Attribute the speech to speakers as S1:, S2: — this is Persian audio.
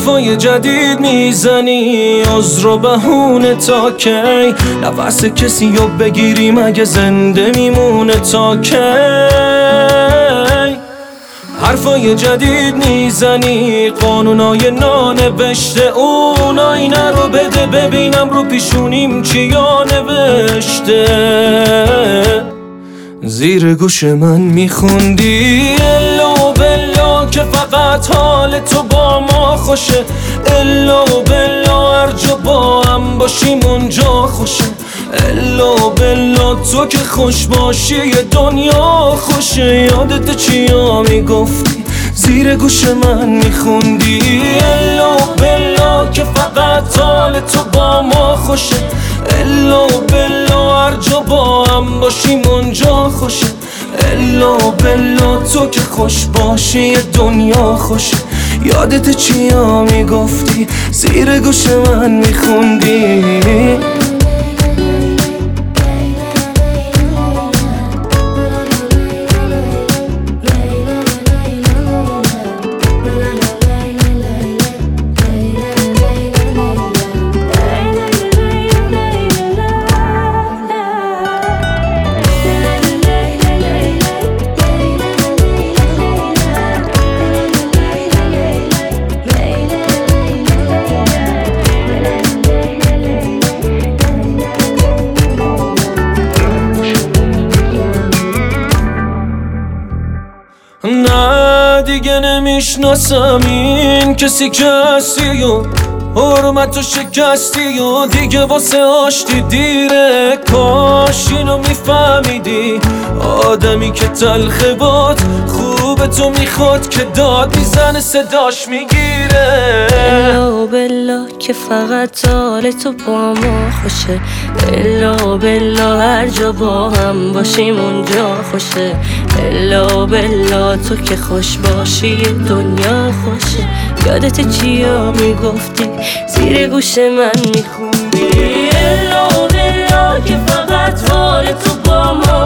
S1: حرفای جدید میزنی، عذر و بهونه تا کی؟ نفس کسی رو بگیری مگه زنده میمونه تا کی؟ حرفای جدید میزنی، قانونای نانوشته، اون آینه رو بده ببینم رو پیشونیم چیا نوشته. زیر گوش من میخوندی الا بلا که فقط حال تو با ما خوشه، الا بلا هر جا با هم باشیم اونجا خوشه، الا بلا تو که خوش باشی یه دنیا خوشه. یادت چیا میگفتی زیر گوش من میخوندی الا بلا که فقط حال تو با ما خوشه، الا بلا هر جا با هم باشیم اونجا خوشه، الا بلا تو که خوش باشی یه دنیا خوشه. یادت چیا میگفتی زیر گوش من میخوندی؟ نه دیگه نمیشناسم این کسی که هستی و حرمت و شکستی و دیگه واسه آشتی دیره. کاش اینو میفهمیدی آدمی که تلخه باد خوب تو میخواد که داد میزنه صداش میگیره.
S2: الا بلا که فقط حال تو با ما خوشه، الا بلا هر جا با هم باشیم اونجا خوشه، الا بلا تو که خوش باشی یه دنیا خوشه. یادت چیا میگفتی زیر گوش من میخوندی الا بلا که فقط حال تو با ما